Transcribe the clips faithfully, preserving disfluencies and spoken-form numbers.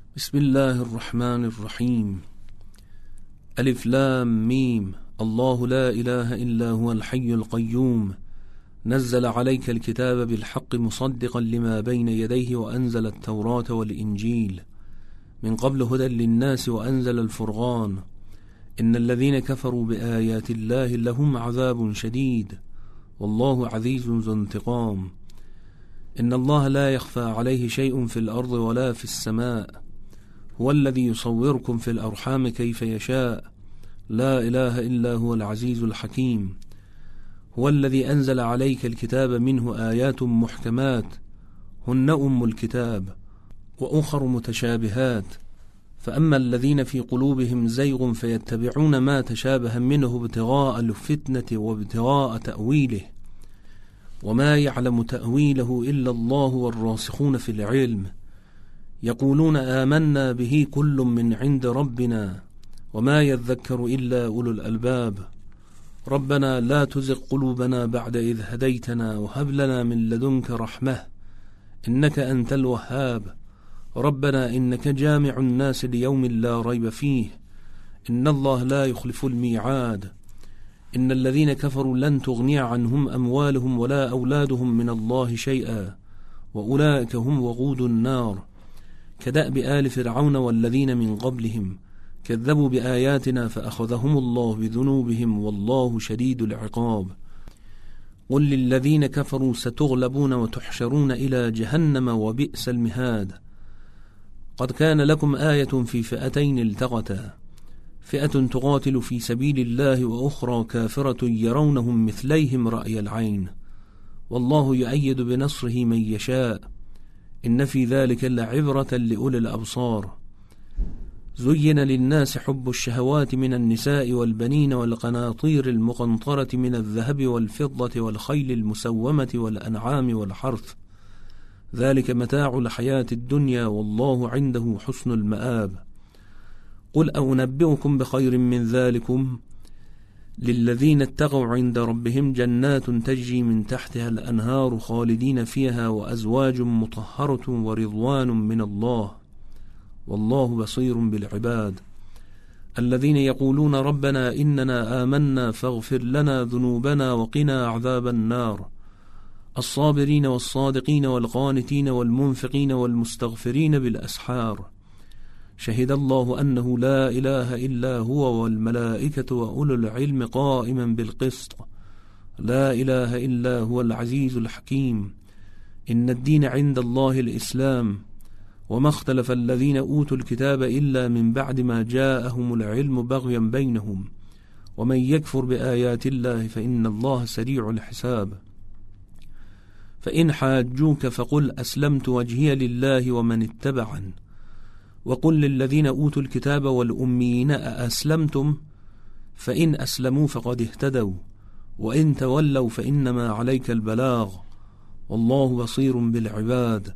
بسم الله الرحمن الرحيم. ألف لام ميم. الله لا إله إلا هو الحي القيوم، نزل عليك الكتاب بالحق مصدقا لما بين يديه وأنزل التوراة والإنجيل من قبل هدى للناس وأنزل الفرقان. إن الذين كفروا بآيات الله لهم عذاب شديد والله عزيز ذو انتقام. إن الله لا يخفى عليه شيء في الأرض ولا في السماء، هو الذي يصوركم في الأرحام كيف يشاء، لا إله إلا هو العزيز الحكيم. هو الذي أنزل عليك الكتاب منه آيات محكمات هن أم الكتاب وأخر متشابهات، فأما الذين في قلوبهم زيغ فيتبعون ما تشابه منه ابتغاء الفتنة وابتغاء تأويله، وما يعلم تأويله إلا الله والراسخون في العلم، يقولون آمنا به كل من عند ربنا وما يذكر إلا أولو الألباب. ربنا لا تزغ قلوبنا بعد إذ هديتنا وهب لنا من لدنك رحمة إنك أنت الوهاب. ربنا إنك جامع الناس ليوم لا ريب فيه، إن الله لا يخلف الميعاد. إن الذين كفروا لن تغني عنهم أموالهم ولا أولادهم من الله شيئا وأولئك هم وقود النار. كدأب آل فرعون والذين من قبلهم كذبوا بآياتنا فأخذهم الله بذنوبهم والله شديد العقاب. قل للذين كفروا ستغلبون وتحشرون إلى جهنم وبئس المهاد. قد كان لكم آية في فئتين التقتا، فئة تقاتل في سبيل الله وأخرى كافرة يرونهم مثليهم رأي العين، والله يؤيد بنصره من يشاء، إن في ذلك لعبرة لأولي الأبصار. زين للناس حب الشهوات من النساء والبنين والقناطير المقنطرة من الذهب والفضة والخيل المسومة والأنعام والحرث، ذلك متاع الحياة الدنيا والله عنده حسن المآب. قل أنبئكم بخير من ذلكم للذين اتقوا عند ربهم جنات تجري من تحتها الأنهار خالدين فيها وأزواج مطهرة ورضوان من الله والله بصير بالعباد. الذين يقولون ربنا إننا آمنا فاغفر لنا ذنوبنا وقنا عذاب النار. الصابرين والصادقين والقانتين والمنفقين والمستغفرين بالأسحار. شهد الله أنه لا إله إلا هو والملائكة وأولو العلم قائما بالقسط، لا إله إلا هو العزيز الحكيم. إن الدين عند الله الإسلام، وما اختلف الذين أوتوا الكتاب إلا من بعد ما جاءهم العلم بغيا بينهم، ومن يكفر بآيات الله فإن الله سريع الحساب. فإن حاجوك فقل أسلمت وجهي لله ومن اتبعن، وقل للذين أوتوا الكتاب والأميين أأسلمتم، فإن أسلموا فقد اهتدوا وإن تولوا فإنما عليك البلاغ والله بصير بالعباد.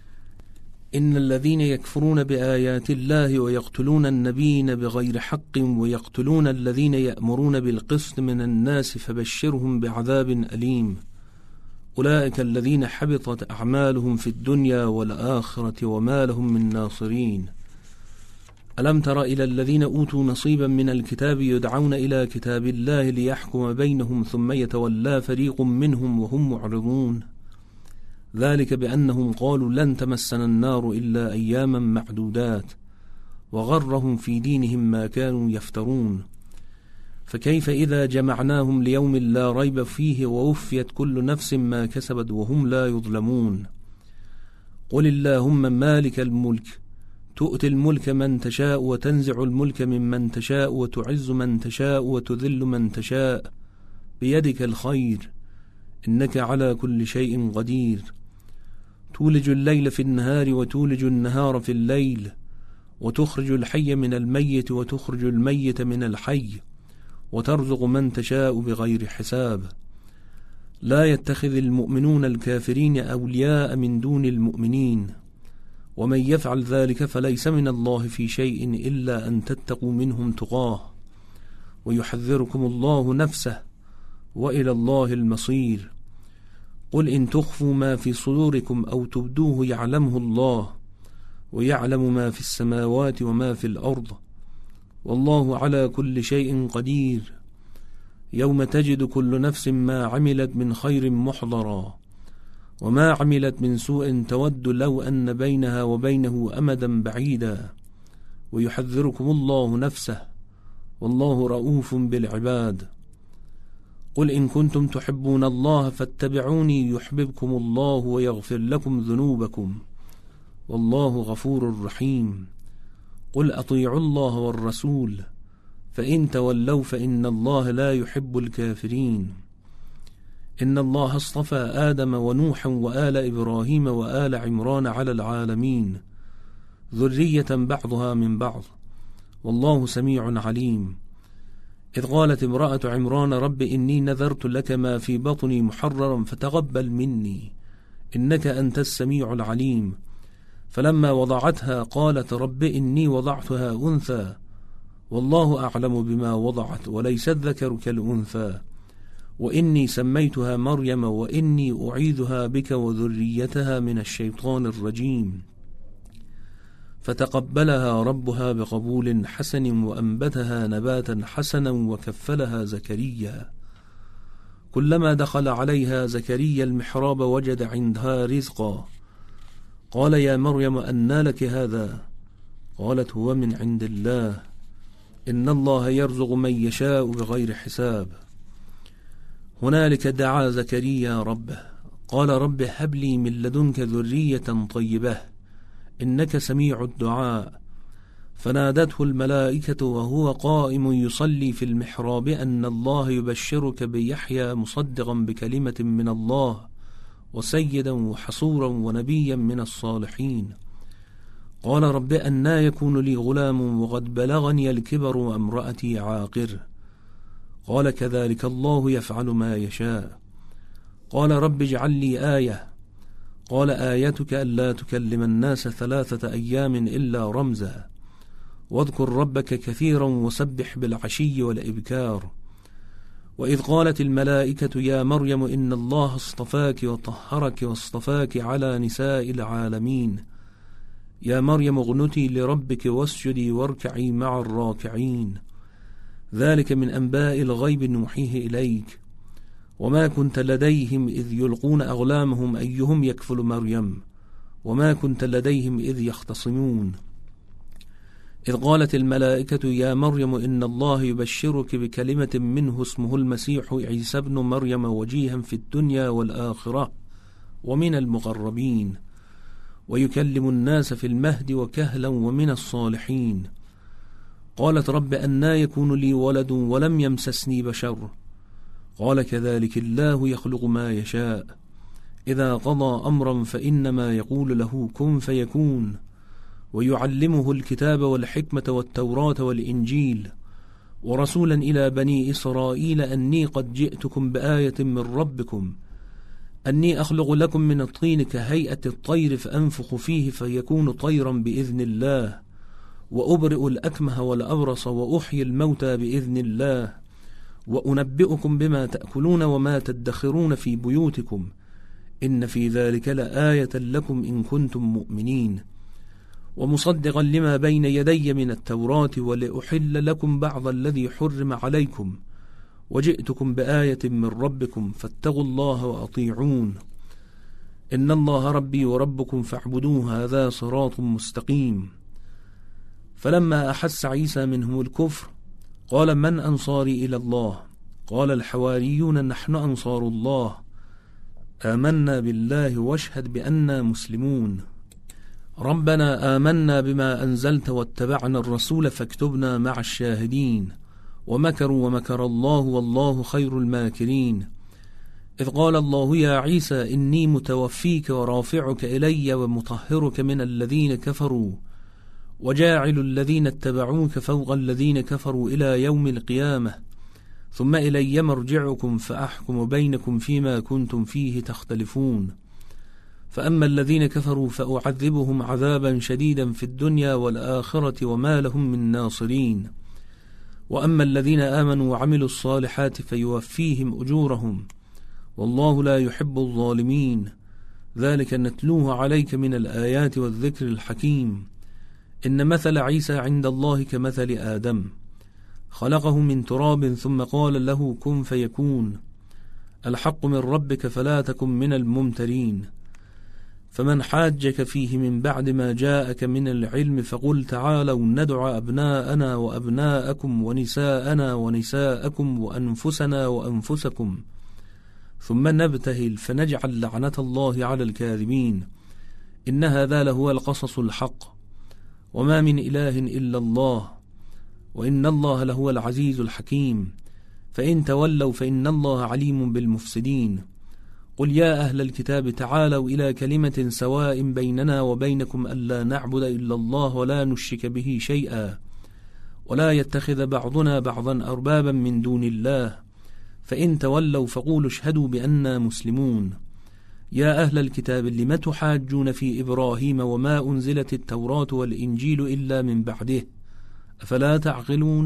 إن الذين يكفرون بآيات الله ويقتلون النبيين بغير حق ويقتلون الذين يأمرون بالقسط من الناس فبشرهم بعذاب أليم. أولئك الذين حبطت أعمالهم في الدنيا والآخرة وما لهم من ناصرين. ألم تر إلى الذين أوتوا نصيبا من الكتاب يدعون إلى كتاب الله ليحكم بينهم ثم يتولى فريق منهم وهم معرضون، ذلك بأنهم قالوا لن تمسنا النار إلا أياما معدودات وغرهم في دينهم ما كانوا يفترون. فكيف إذا جمعناهم ليوم لا ريب فيه ووفيت كل نفس ما كسبت وهم لا يظلمون. قل اللهم مالك الملك تؤتي الملك من تشاء وتنزع الملك ممن تشاء وتعز من تشاء وتذل من تشاء، بيدك الخير إنك على كل شيء قدير. تولج الليل في النهار وتولج النهار في الليل، وتخرج الحي من الميت وتخرج الميت من الحي، وترزق من تشاء بغير حساب. لا يتخذ المؤمنون الكافرين أولياء من دون المؤمنين، ومن يفعل ذلك فليس من الله في شيء إلا أن تتقوا منهم تقاه، ويحذركم الله نفسه وإلى الله المصير. قل إن تخفوا ما في صدوركم أو تبدوه يعلمه الله، ويعلم ما في السماوات وما في الأرض، والله على كل شيء قدير. يوم تجد كل نفس ما عملت من خير محضرا، وما عملت من سوء تود لو أن بينها وبينه أمدا بعيدا، ويحذركم الله نفسه، والله رؤوف بالعباد. قل إن كنتم تحبون الله فاتبعوني يحببكم الله ويغفر لكم ذنوبكم، والله غفور رحيم. قل أطيعوا الله والرسول، فإن تولوا فإن الله لا يحب الكافرين. إن الله اصطفى آدم ونوحا وآل إبراهيم وآل عمران على العالمين، ذرية بعضها من بعض، والله سميع عليم. إذ قالت امرأة عمران رب إني نذرت لك ما في بطني محررا فتقبل مني إنك أنت السميع العليم. فلما وضعتها قالت رب إني وضعتها أنثى والله أعلم بما وضعت وليس الذكر كالأنثى، وإني سميتها مريم وإني أعيذها بك وذريتها من الشيطان الرجيم. فتقبلها ربها بقبول حسن وأنبتها نباتا حسنا وكفلها زكريا. كلما دخل عليها زكريا المحراب وجد عندها رزقا، قال يا مريم أنى لك هذا؟ قالت هو من عند الله، إن الله يرزق من يشاء بغير حساب. هنالك دعا زكريا ربه قال رب هب لي من لدنك ذرية طيبة إنك سميع الدعاء. فنادته الملائكة وهو قائم يصلي في المحراب أن الله يبشرك بيحيى مصدقا بكلمة من الله وسيدا وحصورا ونبيا من الصالحين. قال رب أنى يكون لي غلام وقد بلغني الكبر وامرأتي عاقر؟ قال كذلك الله يفعل ما يشاء. قال رب اجعل لي آية. قال آيتك ألا تكلم الناس ثلاثة أيام إلا رمزا، واذكر ربك كثيرا وسبح بالعشي والإبكار. وإذ قالت الملائكة يا مريم إن الله اصطفاك وطهرك واصطفاك على نساء العالمين، يا مريم اغنتي لربك واسجدي واركعي مع الراكعين. ذلك من أنباء الغيب نوحيه إليك، وما كنت لديهم إذ يلقون أغلامهم أيهم يكفل مريم، وما كنت لديهم إذ يختصمون. إذ قالت الملائكة يا مريم إن الله يبشرك بكلمة منه اسمه المسيح عيسى ابن مريم وجيها في الدنيا والآخرة ومن المقربين، ويكلم الناس في المهد وكهلا ومن الصالحين. قالت رب أنى يكون لي ولد ولم يمسسني بشر؟ قال كذلك الله يخلق ما يشاء، إذا قضى أمرا فإنما يقول له كن فيكون. ويعلمه الكتاب والحكمة والتوراة والإنجيل، ورسولا إلى بني إسرائيل أني قد جئتكم بآية من ربكم أني أخلق لكم من الطين كهيئة الطير فأنفخ فيه فيكون طيرا بإذن الله، وأبرئ الأكمه والأبرص وأحيي الموتى بإذن الله، وأنبئكم بما تأكلون وما تدخرون في بيوتكم، إن في ذلك لآية لكم إن كنتم مؤمنين. ومصدقا لما بين يدي من التوراة ولأحل لكم بعض الذي حرم عليكم، وجئتكم بآية من ربكم فاتقوا الله وأطيعون، إن الله ربي وربكم فاعبدوه هذا صراط مستقيم. فلما أحس عيسى منهم الكفر قال من أنصاري إلى الله؟ قال الحواريون نحن أنصار الله، آمنا بالله واشهد بأننا مسلمون. ربنا آمنا بما أنزلت واتبعنا الرسول فاكتبنا مع الشاهدين. ومكروا ومكر الله والله خير الماكرين. إذ قال الله يا عيسى إني متوفيك ورافعك إلي ومطهرك من الذين كفروا وجاعل الذين اتبعوك فوق الذين كفروا إلى يوم القيامة، ثم إلي مرجعكم فأحكم بينكم فيما كنتم فيه تختلفون. فأما الذين كفروا فأعذبهم عذابا شديدا في الدنيا والآخرة وما لهم من ناصرين، وأما الذين آمنوا وعملوا الصالحات فيوفيهم أجورهم، والله لا يحب الظالمين. ذلك نتلوه عليك من الآيات والذكر الحكيم. إن مثل عيسى عند الله كمثل آدم، خلقه من تراب ثم قال له كن فيكون. الحق من ربك فلا تكن من الممترين. فمن حاجك فيه من بعد ما جاءك من العلم فقل تعالوا ندع أبناءنا وأبناءكم ونساءنا ونساءكم وأنفسنا وأنفسكم ثم نبتهل فنجعل لعنة الله على الكاذبين. إن هذا لهو القصص الحق، وما من إله إلا الله، وإن الله لهو العزيز الحكيم. فإن تولوا فإن الله عليم بالمفسدين. قل يا أهل الكتاب تعالوا إلى كلمة سواء بيننا وبينكم ألا نعبد إلا الله ولا نشرك به شيئا ولا يتخذ بعضنا بعضا أربابا من دون الله. فإن تولوا فقولوا اشهدوا بأننا مسلمون. يا أهل الكتاب لم تحاجون في إبراهيم وما أنزلت التوراة والإنجيل إلا من بعده أفلا تعقلون؟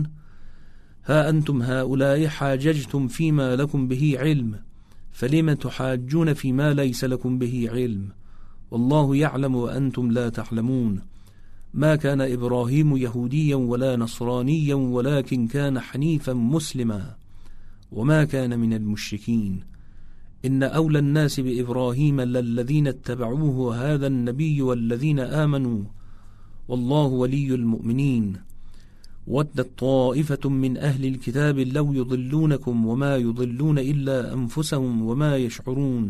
ها أنتم هؤلاء حاججتم فيما لكم به علم، فلم تحاجون فيما ليس لكم به علم؟ والله يعلم وأنتم لا تعلمون. ما كان إبراهيم يهوديا ولا نصرانيا ولكن كان حنيفا مسلما وما كان من المشركين. إن أولى الناس بإبراهيم للذين اتبعوه وهذا النبي والذين آمنوا والله ولي المؤمنين. ودت طائفة من أهل الكتاب لو يضلونكم وما يضلون إلا أنفسهم وما يشعرون.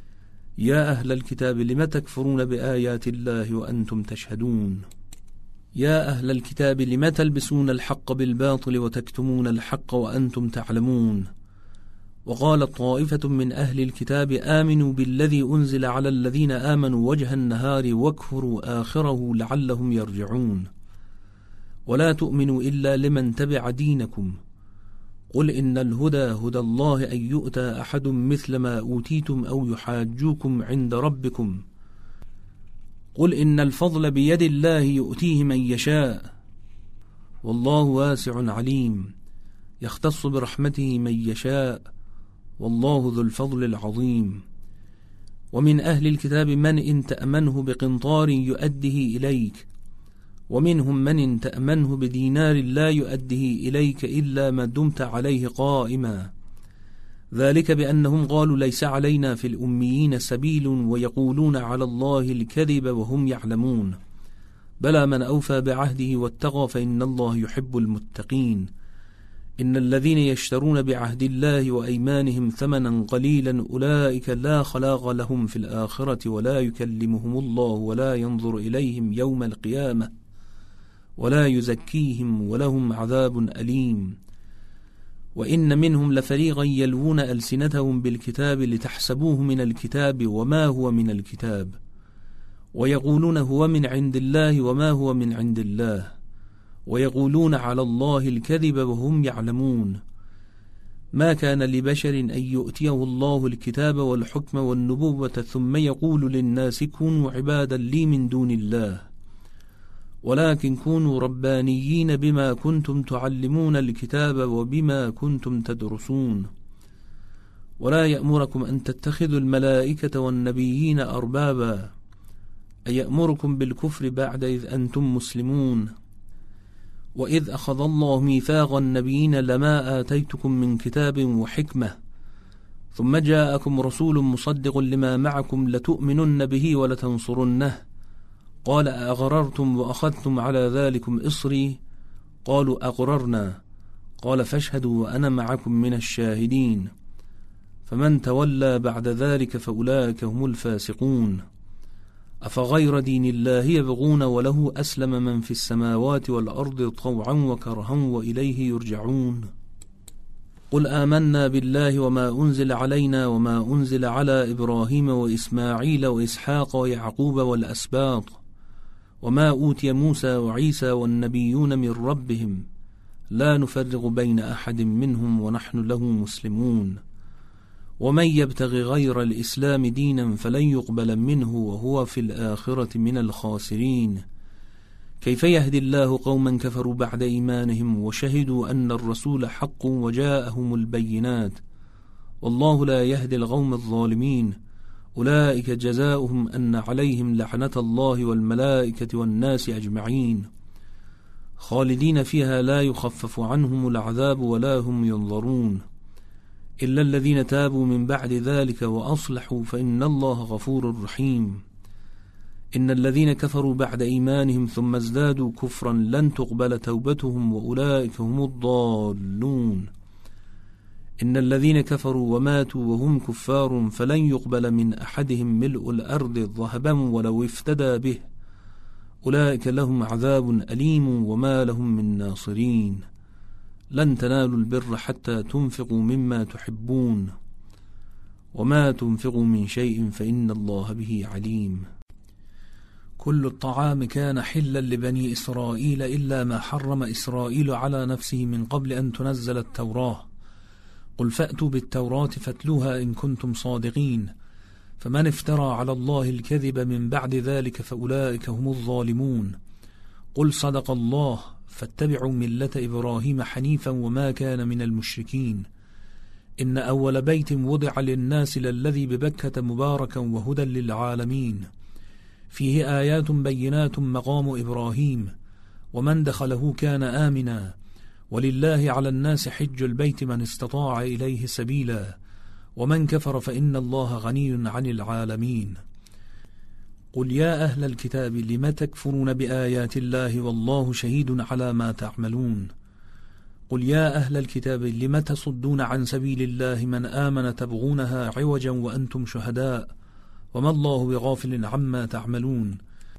يا أهل الكتاب لم تكفرون بآيات الله وأنتم تشهدون. يا أهل الكتاب لم تلبسون الحق بالباطل وتكتمون الحق وأنتم تعلمون. وقال طائفة من أهل الكتاب آمنوا بالذي أنزل على الذين آمنوا وجه النهار واكفروا آخره لعلهم يرجعون. ولا تؤمنوا إلا لمن تبع دينكم. قل إن الهدى هدى الله أن يؤتى أحد مثل ما أوتيتم أو يحاجوكم عند ربكم. قل إن الفضل بيد الله يؤتيه من يشاء والله واسع عليم. يختص برحمته من يشاء والله ذو الفضل العظيم. ومن أهل الكتاب من إن تأمنه بقنطار يؤديه إليك ومنهم من إن تأمنه بدينار لا يؤديه إليك إلا ما دمت عليه قائما. ذلك بأنهم قالوا ليس علينا في الأميين سبيل ويقولون على الله الكذب وهم يعلمون. بلى من أوفى بعهده واتقى فإن الله يحب المتقين. إن الذين يشترون بعهد الله وأيمانهم ثمنا قليلا أولئك لا خلاق لهم في الآخرة ولا يكلمهم الله ولا ينظر إليهم يوم القيامة ولا يزكيهم ولهم عذاب أليم. وإن منهم لفريقا يلوون ألسنتهم بالكتاب لتحسبوه من الكتاب وما هو من الكتاب ويقولون هو من عند الله وما هو من عند الله ويقولون على الله الكذب وهم يعلمون. ما كان لبشر أن يؤتيه الله الكتاب والحكم والنبوة ثم يقول للناس كونوا عبادا لي من دون الله ولكن كونوا ربانيين بما كنتم تعلمون الكتاب وبما كنتم تدرسون. ولا يأمركم أن تتخذوا الملائكة والنبيين أربابا أيأمركم بالكفر بعد إذ أنتم مسلمون. وإذ أخذ الله ميثاق النبيين لما آتيتكم من كتاب وحكمة ثم جاءكم رسول مصدق لما معكم لتؤمنن به ولتنصرنه. قال أغررتم وأخذتم على ذلكم إصري قالوا أقررنا. قال فاشهدوا وأنا معكم من الشاهدين. فمن تولى بعد ذلك فأولئك هم الفاسقون. أفغير دين الله يبغون وله أسلم من في السماوات والأرض طوعا وكرها وإليه يرجعون. قل آمنا بالله وما أنزل علينا وما أنزل على إبراهيم وإسماعيل وإسحاق ويعقوب والأسباط وما أوتي موسى وعيسى والنبيون من ربهم لا نفرق بين أحد منهم ونحن له مسلمون. ومن يبتغي غير الإسلام دينا فلن يقبل منه وهو في الآخرة من الخاسرين. كيف يهدي الله قوما كفروا بعد إيمانهم وشهدوا أن الرسول حق وجاءهم البينات والله لا يهدي القوم الظالمين. أولئك جزاؤهم أن عليهم لعنة الله والملائكة والناس أجمعين خالدين فيها لا يخفف عنهم العذاب ولا هم ينظرون إلا الذين تابوا من بعد ذلك وأصلحوا فإن الله غفور رحيم. إن الذين كفروا بعد إيمانهم ثم ازدادوا كفرا لن تقبل توبتهم وأولئك هم الضالون. إن الذين كفروا وماتوا وهم كفار فلن يقبل من أحدهم ملء الأرض ذهبا ولو افتدى به أولئك لهم عذاب أليم وما لهم من ناصرين. لن تنالوا البر حتى تنفقوا مما تحبون وما تنفقوا من شيء فإن الله به عليم. كل الطعام كان حلا لبني إسرائيل إلا ما حرم إسرائيل على نفسه من قبل أن تنزل التوراة. قل فأتوا بالتوراة فاتلوها إن كنتم صادقين. فمن افترى على الله الكذب من بعد ذلك فأولئك هم الظالمون. قل صدق الله فاتبعوا ملة إبراهيم حنيفا وما كان من المشركين. إن أول بيت وضع للناس للذي ببكة مباركا وهدى للعالمين فيه آيات بينات مقام إبراهيم ومن دخله كان آمنا ولله على الناس حج البيت من استطاع إليه سبيلا ومن كفر فإن الله غني عن العالمين. قل يا أهل الكتاب لم تكفرون بآيات الله والله شهيد على ما تعملون. قل يا أهل الكتاب لم تصدون عن سبيل الله من آمن تبغونها عوجا وأنتم شهداء وما الله بغافل عما تعملون.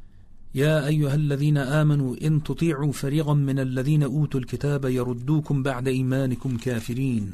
يا أيها الذين آمنوا إن تطيعوا فريقا من الذين أوتوا الكتاب يردوكم بعد إيمانكم كافرين.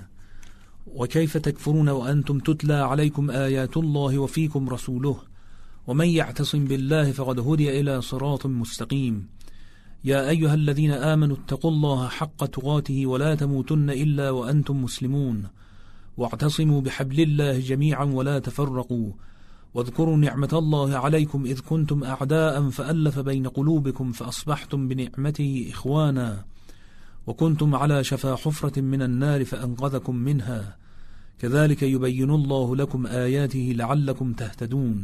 وكيف تكفرون وأنتم تتلى عليكم آيات الله وفيكم رسوله ومن يعتصم بالله فقد هدي إلى صراط مستقيم. يا أيها الذين آمنوا اتقوا الله حق تقاته ولا تموتن إلا وأنتم مسلمون واعتصموا بحبل الله جميعا ولا تفرقوا واذكروا نعمة الله عليكم إذ كنتم أعداء فألف بين قلوبكم فأصبحتم بنعمته إخوانا وكنتم على شفا حفرة من النار فأنقذكم منها كذلك يبين الله لكم آياته لعلكم تهتدون.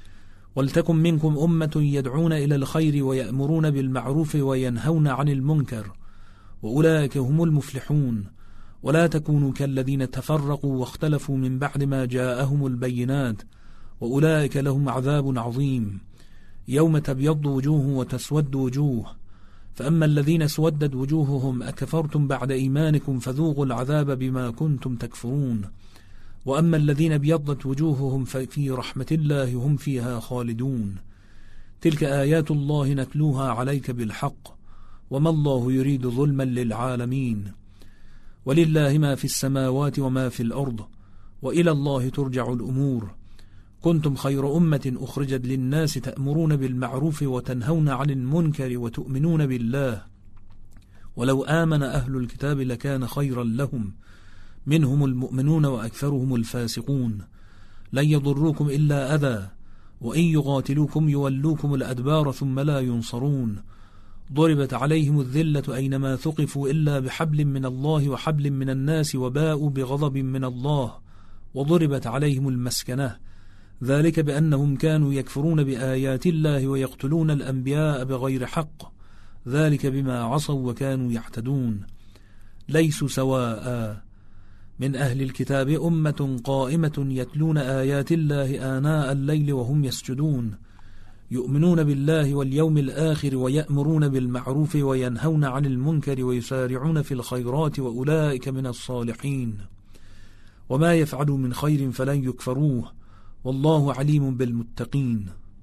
ولتكن منكم أمة يدعون إلى الخير ويأمرون بالمعروف وينهون عن المنكر وأولئك هم المفلحون. ولا تكونوا كالذين تفرقوا واختلفوا من بعد ما جاءهم البينات وأولئك لهم عذاب عظيم. يوم تبيض وجوه وتسود وجوه فأما الذين اسودت وجوههم أكفرتم بعد إيمانكم فذوقوا العذاب بما كنتم تكفرون. وأما الذين ابيضت وجوههم ففي رحمة الله هم فيها خالدون. تلك آيات الله نتلوها عليك بالحق وما الله يريد ظلما للعالمين. ولله ما في السماوات وما في الأرض وإلى الله ترجع الأمور. كنتم خير أمة أخرجت للناس تأمرون بالمعروف وتنهون عن المنكر وتؤمنون بالله ولو آمن أهل الكتاب لكان خيرا لهم منهم المؤمنون وأكثرهم الفاسقون. لن يضروكم إلا أذى وإن يقاتلوكم يولوكم الأدبار ثم لا ينصرون. ضربت عليهم الذلة أينما ثقفوا إلا بحبل من الله وحبل من الناس وباءوا بغضب من الله وضربت عليهم المسكنة ذلك بأنهم كانوا يكفرون بآيات الله ويقتلون الأنبياء بغير حق ذلك بما عصوا وكانوا يعتدون. ليسوا سواء من أهل الكتاب أمة قائمة يتلون آيات الله آناء الليل وهم يسجدون يؤمنون بالله واليوم الآخر ويأمرون بالمعروف وينهون عن المنكر ويسارعون في الخيرات وأولئك من الصالحين. وما يفعلوا من خير فلن يكفروه والله عليم بالمتقين.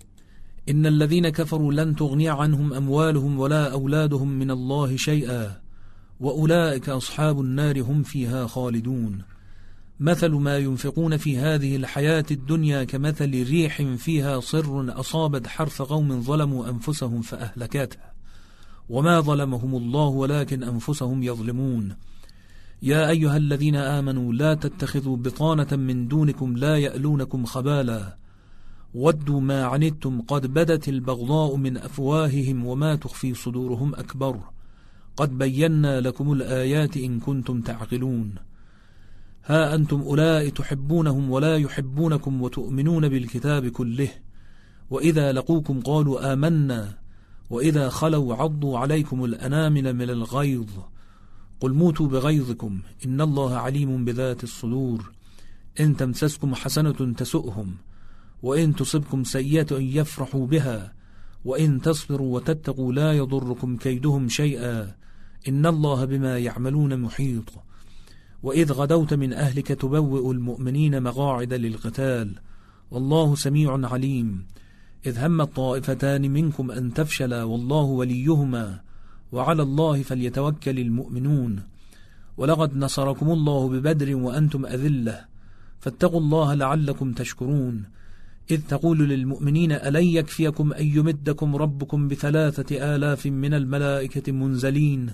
إن الذين كفروا لن تغني عنهم أموالهم ولا أولادهم من الله شيئا وأولئك أصحاب النار هم فيها خالدون. مثل ما ينفقون في هذه الحياة الدنيا كمثل ريح فيها صر أصابت حرث قوم ظلموا أنفسهم فأهلكتها وما ظلمهم الله ولكن أنفسهم يظلمون. يا أيها الذين آمنوا لا تتخذوا بطانة من دونكم لا يألونكم خبالا ودوا ما عنتم قد بدت البغضاء من أفواههم وما تخفي صدورهم أكبر قد بينا لكم الآيات إن كنتم تعقلون. ها أنتم أولئك تحبونهم ولا يحبونكم وتؤمنون بالكتاب كله، وإذا لقوكم قالوا آمنا وإذا خلوا عضوا عليكم الأنامل من الغيظ، قل موتوا بغيظكم إن الله عليم بذات الصدور، إن تمسسكم حسنة تسؤهم وإن تصبكم سيئة يفرحوا بها، وإن تصبروا وتتقوا لا يضركم كيدهم شيئا إن الله بما يعملون محيط. وإذ غدوت من أهلك تبوئ المؤمنين مقاعد للقتال والله سميع عليم، إذ هم الطائفتان منكم أن تفشلا والله وليهما وعلى الله فليتوكل المؤمنون، ولقد نصركم الله ببدر وأنتم أذلة فاتقوا الله لعلكم تشكرون، إذ تقول للمؤمنين ألن يكفيكم أن يمدكم ربكم بثلاثة آلاف من الملائكة منزلين،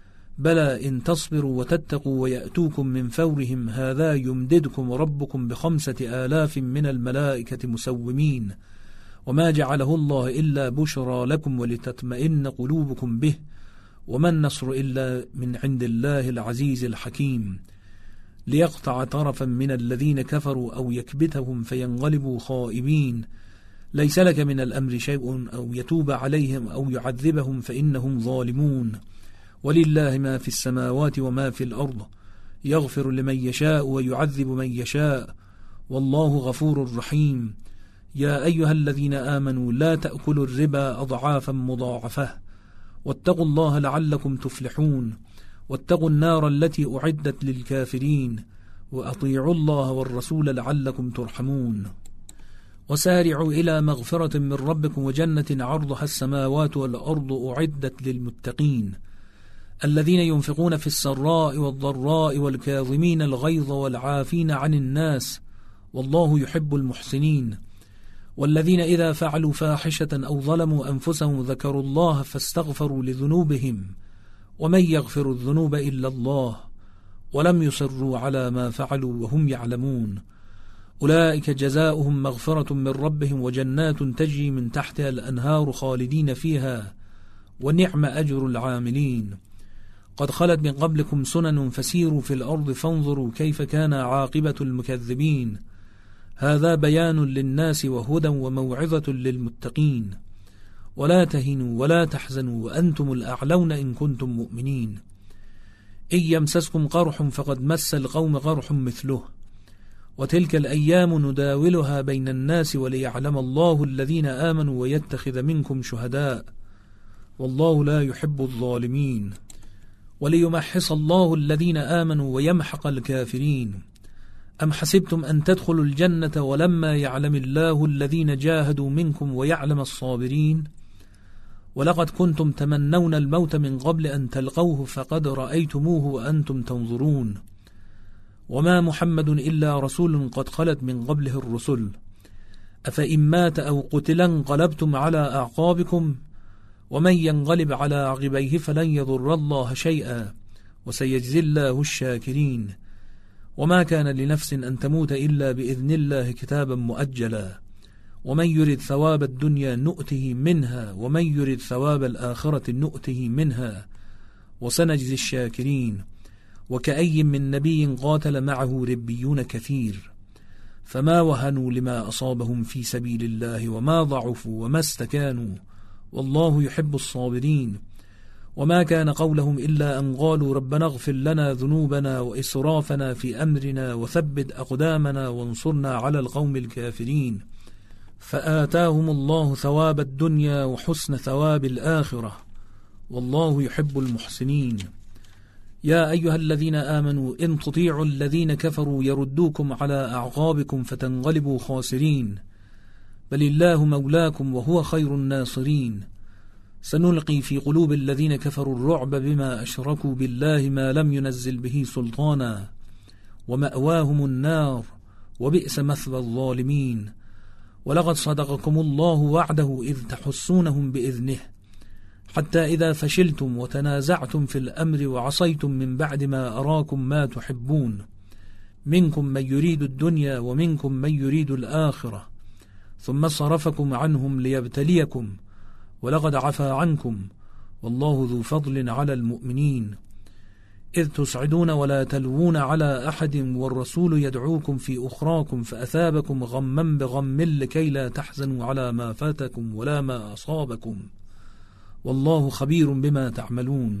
بلى إن تصبروا وتتقوا ويأتوكم من فورهم هذا يمددكم ربكم بخمسة آلاف من الملائكة مسومين، وما جعله الله إلا بشرى لكم ولتطمئن قلوبكم به، وما النصر إلا من عند الله العزيز الحكيم، ليقطع طرفا من الذين كفروا أو يكبتهم فينغلبوا خائبين، ليس لك من الأمر شيء أو يتوب عليهم أو يعذبهم فإنهم ظالمون، ولله ما في السماوات وما في الأرض، يغفر لمن يشاء ويعذب من يشاء والله غفور رحيم. يا أيها الذين آمنوا لا تأكلوا الربا أضعافا مضاعفة واتقوا الله لعلكم تفلحون، واتقوا النار التي أعدت للكافرين، وأطيعوا الله والرسول لعلكم ترحمون. وسارعوا إلى مغفرة من ربكم وجنة عرضها السماوات والأرض أعدت للمتقين، الذين ينفقون في السراء والضراء والكاظمين الغيظ والعافين عن الناس والله يحب المحسنين، والذين إذا فعلوا فاحشة أو ظلموا أنفسهم ذكروا الله فاستغفروا لذنوبهم ومن يغفر الذنوب إلا الله ولم يصروا على ما فعلوا وهم يعلمون، أولئك جزاؤهم مغفرة من ربهم وجنات تجري من تحتها الأنهار خالدين فيها ونعم أجر العاملين. قد خلت من قبلكم سنن فسيروا في الأرض فانظروا كيف كان عاقبة المكذبين، هذا بيان للناس وهدى وموعظة للمتقين، ولا تهنوا ولا تحزنوا وأنتم الأعلون إن كنتم مؤمنين، إن يمسسكم قرح فقد مس القوم قرح مثله، وتلك الأيام نداولها بين الناس وليعلم الله الذين آمنوا ويتخذ منكم شهداء والله لا يحب الظالمين، وليمحص الله الذين آمنوا ويمحق الكافرين. أم حسبتم أن تدخلوا الجنة ولما يعلم الله الذين جاهدوا منكم ويعلم الصابرين، ولقد كنتم تمنون الموت من قبل أن تلقوه فقد رأيتموه وأنتم تنظرون، وما محمد إلا رسول قد خلت من قبله الرسل، أفإن مات أو قتل انقلبتم على أعقابكم، ومن ينقلب على عقبيه فلن يضر الله شيئا وسيجزي الله الشاكرين، وما كان لنفس أن تموت إلا بإذن الله كتابا مؤجلا، ومن يرد ثواب الدنيا نؤته منها ومن يرد ثواب الآخرة نؤته منها وسنجزي الشاكرين. وكأي من نبي قاتل معه ربيون كثير فما وهنوا لما أصابهم في سبيل الله وما ضعفوا وما استكانوا والله يحب الصابرين، وما كان قولهم إلا أن قالوا ربنا اغفر لنا ذنوبنا وإسرافنا في أمرنا وثبت أقدامنا وانصرنا على القوم الكافرين، فآتاهم الله ثواب الدنيا وحسن ثواب الآخرة والله يحب المحسنين. يا أيها الذين آمنوا إن تطيعوا الذين كفروا يردوكم على أعقابكم فتنغلبوا خاسرين، بل الله مولاكم وهو خير الناصرين. سنلقي في قلوب الذين كفروا الرعب بما أشركوا بالله ما لم ينزل به سلطانا ومأواهم النار وبئس مثوى الظالمين. ولقد صدقكم الله وعده إذ تحسونهم بإذنه حتى إذا فشلتم وتنازعتم في الأمر وعصيتم من بعد ما أراكم ما تحبون، منكم من يريد الدنيا ومنكم من يريد الآخرة، ثم صرفكم عنهم ليبتليكم ولقد عفا عنكم والله ذو فضل على المؤمنين. إذ تصعدون ولا تلوون على أحد والرسول يدعوكم في أخراكم فأثابكم غما بغم لكي لا تحزنوا على ما فاتكم ولا ما أصابكم والله خبير بما تعملون.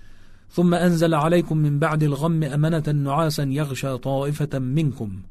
ثم أنزل عليكم من بعد الغم أمنة نعاسا يغشى طائفة منكم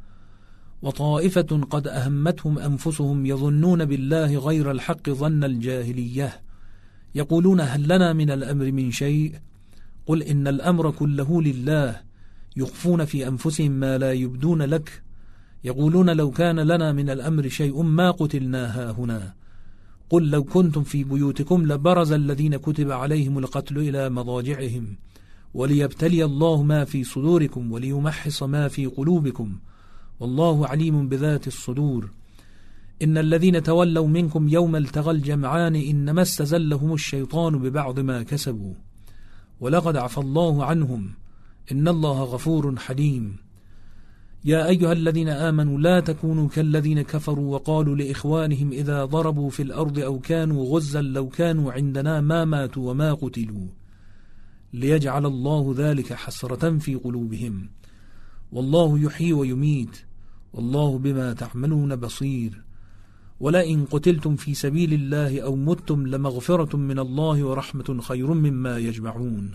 وطائفة قد أهمتهم أنفسهم يظنون بالله غير الحق ظن الجاهلية يقولون هل لنا من الأمر من شيء قل إن الأمر كله لله يخفون في أنفسهم ما لا يبدون لك يقولون لو كان لنا من الأمر شيء ما قتلنا هاهنا قل لو كنتم في بيوتكم لبرز الذين كتب عليهم القتل إلى مضاجعهم وليبتلي الله ما في صدوركم وليمحص ما في قلوبكم والله عليم بذات الصدور. إن الذين تولوا منكم يوم التقى الجمعان إنما استزلهم الشيطان ببعض ما كسبوا ولقد عفى الله عنهم إن الله غفور حليم. يا أيها الذين آمنوا لا تكونوا كالذين كفروا وقالوا لإخوانهم إذا ضربوا في الأرض أو كانوا غزا لو كانوا عندنا ما ماتوا وما قتلوا ليجعل الله ذلك حسرة في قلوبهم والله يحيي ويميت والله بما تعملون بصير. ولئن قتلتم في سبيل الله أو متم لمغفرة من الله ورحمة خير مما يجمعون.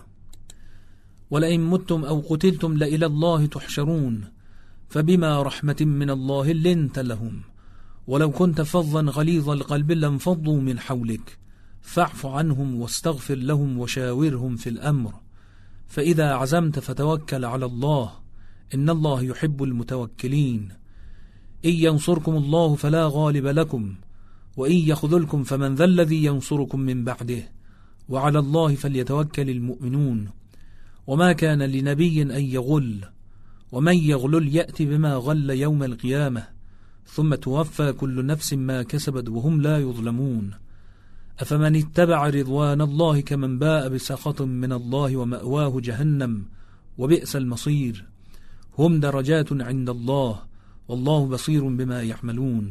ولئن متم أو قتلتم لإلى الله تحشرون فبما رحمة من الله لنت لهم ولو كنت فظا غليظ القلب لانفضوا من حولك فاعف عنهم واستغفر لهم وشاورهم في الأمر فإذا عزمت فتوكل على الله إن الله يحب المتوكلين. إن ينصركم الله فلا غالب لكم وإن يخذلكم فمن ذا الذي ينصركم من بعده وعلى الله فليتوكل المؤمنون. وما كان لنبي أن يغل ومن يغلل يأتي بما غل يوم القيامة ثم توفى كل نفس ما كسبت وهم لا يظلمون. أفمن اتبع رضوان الله كمن باء بسخط من الله ومأواه جهنم وبئس المصير. هم درجات عند الله والله بصير بما يعملون.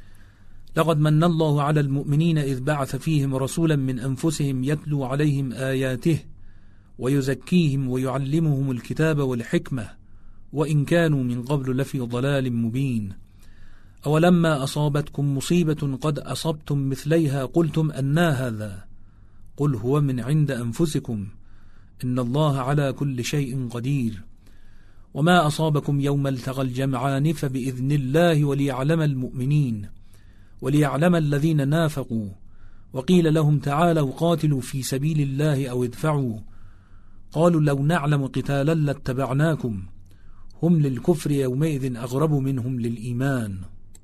لقد من الله على المؤمنين إذ بعث فيهم رسولا من أنفسهم يتلو عليهم آياته ويزكيهم ويعلمهم الكتاب والحكمة وإن كانوا من قبل لفي ضلال مبين. أولما أصابتكم مصيبة قد أصبتم مثليها قلتم أنى هذا قل هو من عند أنفسكم إن الله على كل شيء قدير. وما أصابكم يوم التقى الجمعان فبإذن الله وليعلم المؤمنين وليعلم الذين نافقوا وقيل لهم تعالوا قاتلوا في سبيل الله أو ادفعوا قالوا لو نعلم قتالا لاتبعناكم هم للكفر يومئذ أغرب منهم للإيمان.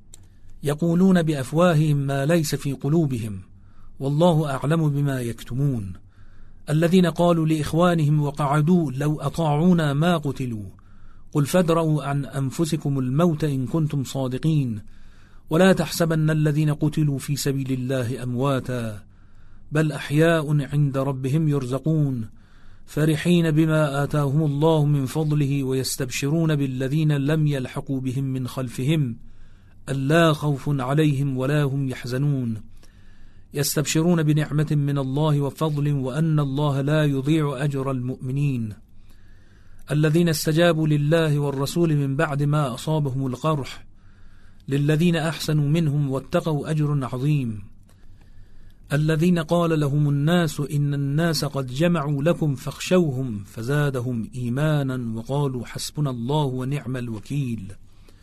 يقولون بأفواههم ما ليس في قلوبهم والله أعلم بما يكتمون. الذين قالوا لإخوانهم وقعدوا لو أطاعونا ما قتلوا قل فادرؤوا عن أنفسكم الموت إن كنتم صادقين ولا تحسبن الذين قتلوا في سبيل الله أمواتا بل أحياء عند ربهم يرزقون فرحين بما آتاهم الله من فضله ويستبشرون بالذين لم يلحقوا بهم من خلفهم ألا خوف عليهم ولا هم يحزنون يستبشرون بنعمة من الله وفضل وأن الله لا يضيع أجر المؤمنين. الذين استجابوا لله والرسول من بعد ما أصابهم القرح للذين أحسنوا منهم واتقوا أجر عظيم. الذين قال لهم الناس إن الناس قد جمعوا لكم فاخشوهم فزادهم إيمانا وقالوا حسبنا الله ونعم الوكيل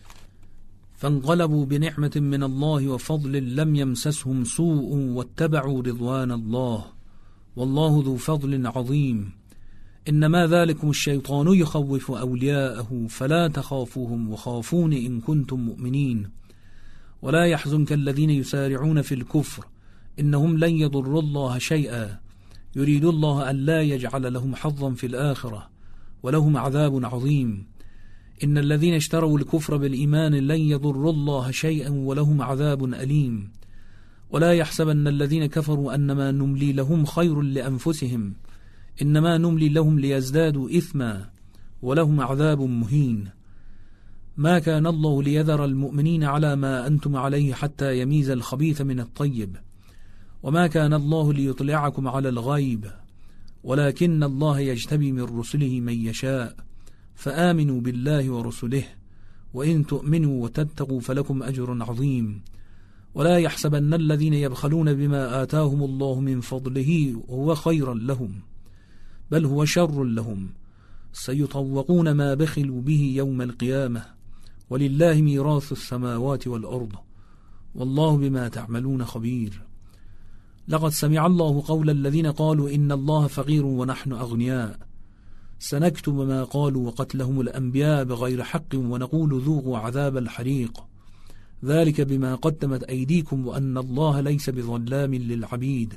فانقلبوا بنعمة من الله وفضل لم يمسسهم سوء واتبعوا رضوان الله والله ذو فضل عظيم. إنما ذلكم الشيطان يخوف أولياءه فلا تخافوهم وخافون إن كنتم مؤمنين. ولا يحزنك الذين يسارعون في الكفر إنهم لن يضروا الله شيئا يريد الله أن لا يجعل لهم حظا في الآخرة ولهم عذاب عظيم. إن الذين اشتروا الكفر بالإيمان لن يضروا الله شيئا ولهم عذاب أليم. ولا يحسبن الذين كفروا أنما نملي لهم خير لأنفسهم إنما نملي لهم ليزدادوا إثما ولهم عذاب مهين. ما كان الله ليذر المؤمنين على ما أنتم عليه حتى يميز الخبيث من الطيب وما كان الله ليطلعكم على الغيب ولكن الله يجتبي من رسله من يشاء، فآمنوا بالله ورسله، وإن تؤمنوا وتتقوا فلكم أجر عظيم. ولا يحسبن الذين يبخلون بما آتاهم الله من فضله هو خيرا لهم، بل هو شر لهم، سيطوقون ما بخلوا به يوم القيامة، ولله ميراث السماوات والأرض، والله بما تعملون خبير. لقد سمع الله قول الذين قالوا إن الله فقير ونحن أغنياء، سنكتب ما قالوا وقتلهم الأنبياء بغير حق، ونقول ذوقوا عذاب الحريق، ذلك بما قدمت أيديكم وأن الله ليس بظلام للعبيد.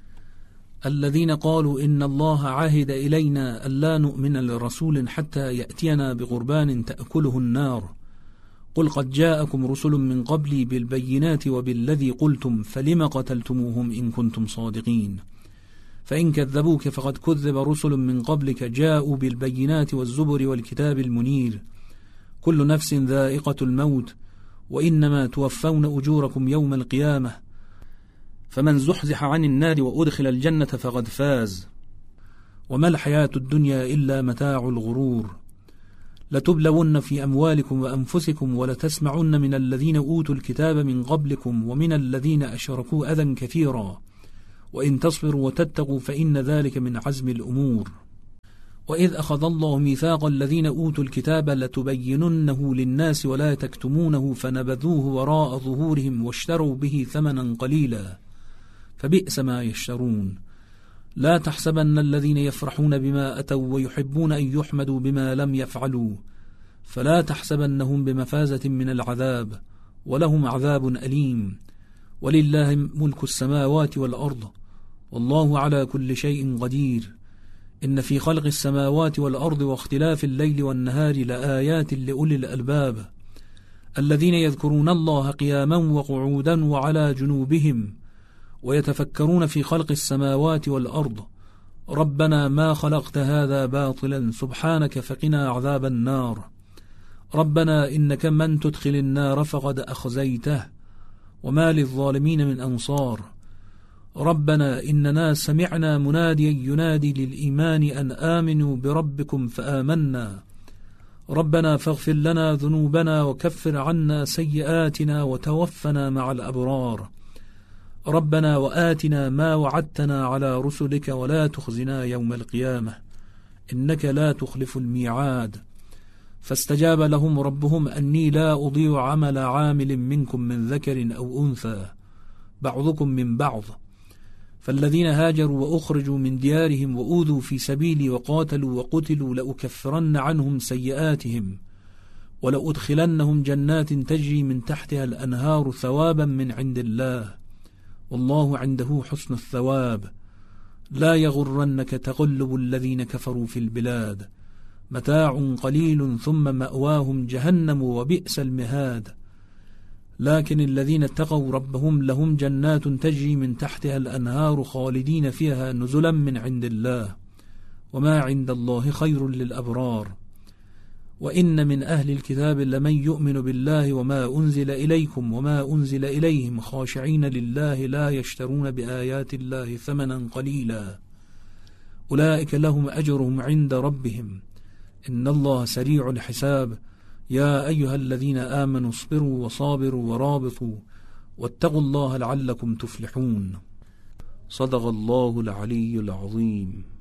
الذين قالوا إن الله عاهد إلينا ألا نؤمن لرسول حتى يأتينا بقربان تأكله النار، قل قد جاءكم رسل من قبلي بالبينات وبالذي قلتم فلم قتلتموهم إن كنتم صادقين، فإن كذبوك فقد كذب رسل من قبلك جاءوا بالبينات والزبر والكتاب المنير، كل نفس ذائقة الموت، وإنما توفون أجوركم يوم القيامة، فمن زحزح عن النار وأدخل الجنة فقد فاز، وما الحياة الدنيا إلا متاع الغرور. لتبلون في أموالكم وأنفسكم ولتسمعن من الذين أوتوا الكتاب من قبلكم ومن الذين أشركوا أذى كثيرا، وإن تصبروا وتتقوا فإن ذلك من عزم الأمور. وإذ أخذ الله ميثاق الذين أوتوا الكتاب لتبيننه للناس ولا تكتمونه فنبذوه وراء ظهورهم واشتروا به ثمنا قليلا، فبئس ما يشترون. لا تحسبن الذين يفرحون بما أتوا ويحبون أن يحمدوا بما لم يفعلوا، فلا تحسبنهم بمفازة من العذاب، ولهم عذاب أليم. ولله ملك السماوات والأرض، والله على كل شيء قدير. إن في خلق السماوات والأرض واختلاف الليل والنهار لآيات لأولي الألباب، الذين يذكرون الله قياما وقعودا وعلى جنوبهم، ويتفكرون في خلق السماوات والأرض، ربنا ما خلقت هذا باطلا سبحانك فقنا عذاب النار، ربنا إنك من تدخل النار فقد أخزيته وما للظالمين من أنصار، ربنا إننا سمعنا مناديا ينادي للإيمان أن آمنوا بربكم فآمنا، ربنا فاغفر لنا ذنوبنا وكفر عنا سيئاتنا وتوفنا مع الأبرار، ربنا وآتنا ما وعدتنا على رسلك ولا تخزنا يوم القيامة إنك لا تخلف الميعاد. فاستجاب لهم ربهم أني لا أضيع عمل عامل منكم من ذكر أو أنثى بعضكم من بعض، فالذين هاجروا وأخرجوا من ديارهم وأوذوا في سبيلي وقاتلوا وقتلوا لأكفرن عنهم سيئاتهم ولأدخلنهم جنات تجري من تحتها الأنهار ثوابا من عند الله، والله عنده حسن الثواب. لا يغرنك تقلب الذين كفروا في البلاد، متاع قليل ثم مأواهم جهنم وبئس المهاد. لكن الذين اتقوا ربهم لهم جنات تجري من تحتها الأنهار خالدين فيها نزلا من عند الله، وما عند الله خير للأبرار. وإن من أهل الكتاب لمن يؤمن بالله وما أنزل إليكم وما أنزل إليهم خاشعين لله لا يشترون بآيات الله ثمنا قليلا، أولئك لهم أجرهم عند ربهم إن الله سريع الحساب. يا أيها الذين آمنوا اصبروا وصابروا ورابطوا واتقوا الله لعلكم تفلحون. صدق الله العلي العظيم.